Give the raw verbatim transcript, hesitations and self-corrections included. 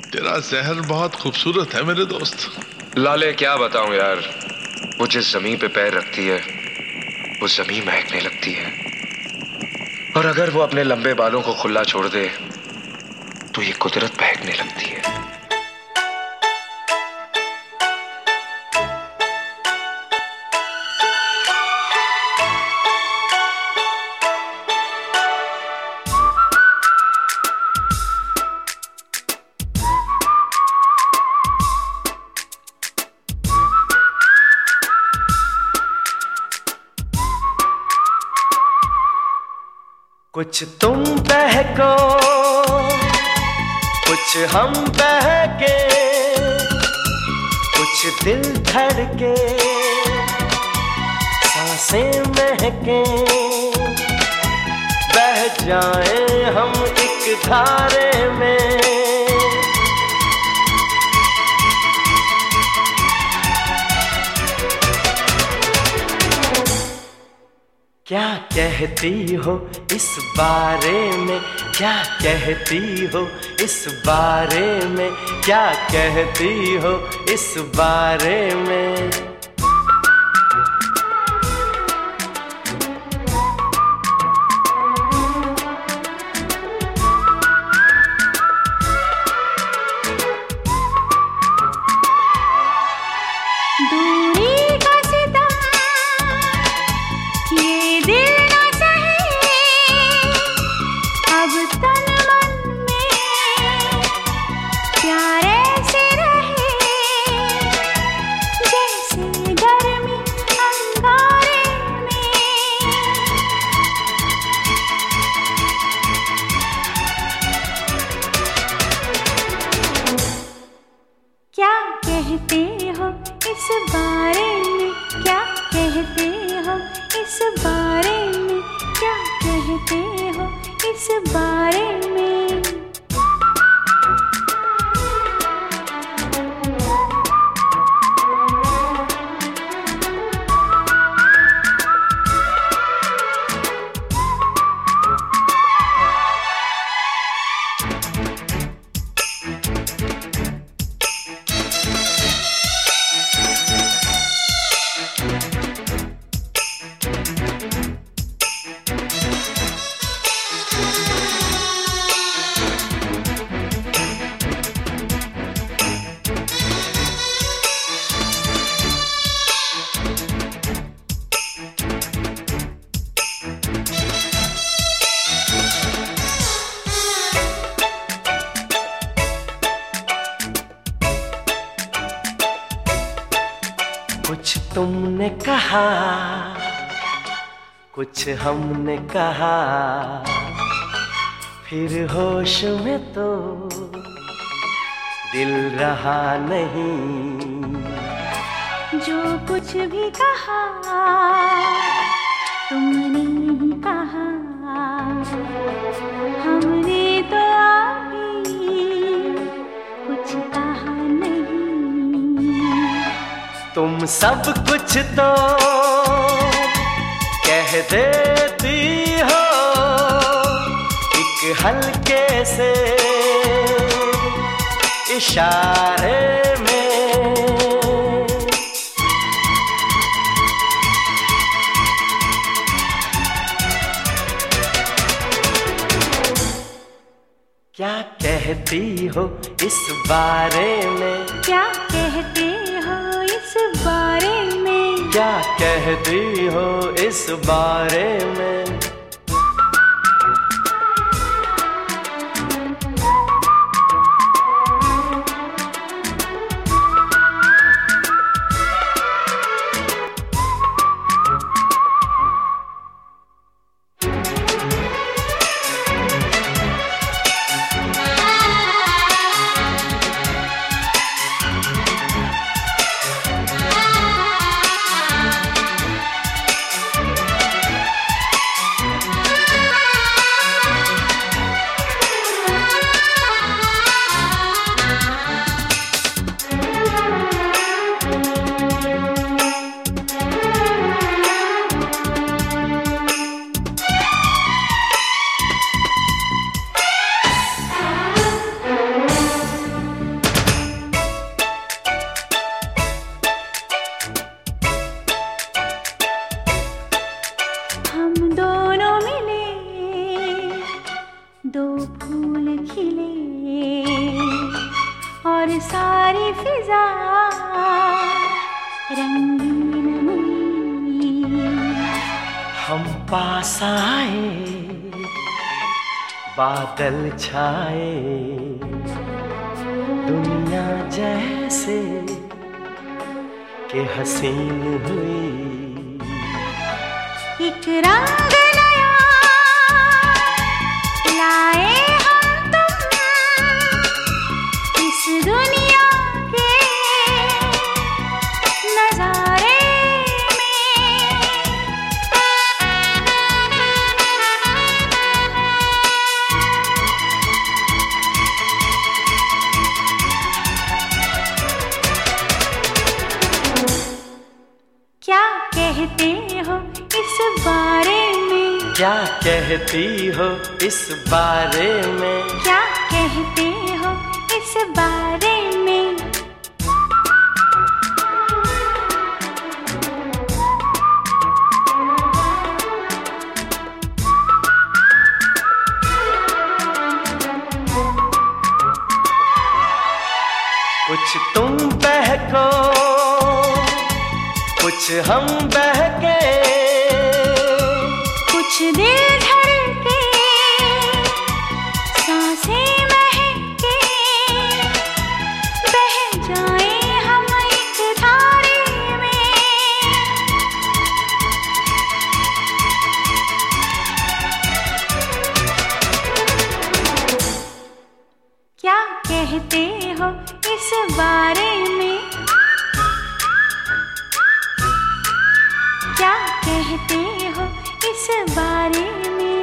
तेरा जहर बहुत खूबसूरत है मेरे दोस्त। लाले क्या बताऊं यार, वो जिस जमीन पे पैर रखती है वो जमीन महकने लगती है, और अगर वो अपने लंबे बालों को खुला छोड़ दे तो ये कुदरत बहकने लगती है। कुछ तुम बहको कुछ हम बहके, कुछ दिल धड़के सांसें महके, बह जाएं हम एक धारे में। क्या कहती हो इस बारे में, क्या कहती हो इस बारे में, क्या कहती हो इस बारे में। क्या कहते हो इस बारे में, क्या कहते हो इस बारे में, क्या कहते हो इस बारे में। कुछ तुमने कहा कुछ हमने कहा, फिर होश में तो दिल रहा नहीं। जो कुछ भी कहा तुमने ही कहा, हमने तो अभी कुछ कहा नहीं। तुम सब कुछ तो कह देती हो एक हल्के से इशारे में। क्या कहती हो इस बारे में, क्या कहते हो इस बारे में, क्या कहती हो इस बारे में। फूल खिले और सारी फिजा रंगीन हुई। हम पास आए, बादल छाए, दुनिया जैसे के हसीन हुई। एक रंग नया लाए हम तुम इस दुनिया के नजारे क्या कहते हो इस बारे में? क्या कहती हो इस बारे में? क्या कहते हो इस बारे में? कुछ तुम बहको, कुछ हम बहके, कुछ दिल धड़के, सांसें महके, बह जाएं हम एक धारे में। क्या कहते हो इस बारे में? क्या कहते हो इस बारे में?